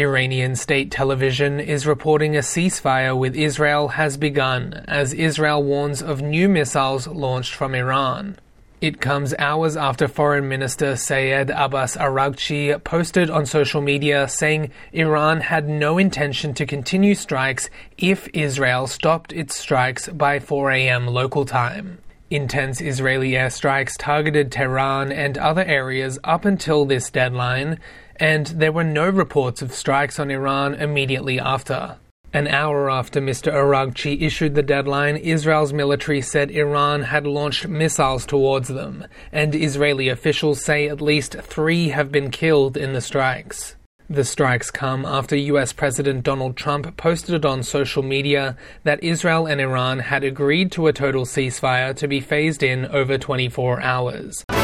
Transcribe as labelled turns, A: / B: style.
A: Iranian state television is reporting a ceasefire with Israel has begun as Israel warns of new missiles launched from Iran. It comes hours after Foreign Minister Sayed Abbas Araghchi posted on social media saying Iran had no intention to continue strikes if Israel stopped its strikes by 4 a.m. local time. Intense Israeli airstrikes targeted Tehran and other areas up until this deadline, and there were no reports of strikes on Iran immediately after. An hour after Mr. Araghchi issued the deadline, Israel's military said Iran had launched missiles towards them, and Israeli officials say at least 3 have been killed in the strikes. The strikes come after US President Donald Trump posted on social media that Israel and Iran had agreed to a total ceasefire to be phased in over 24 hours.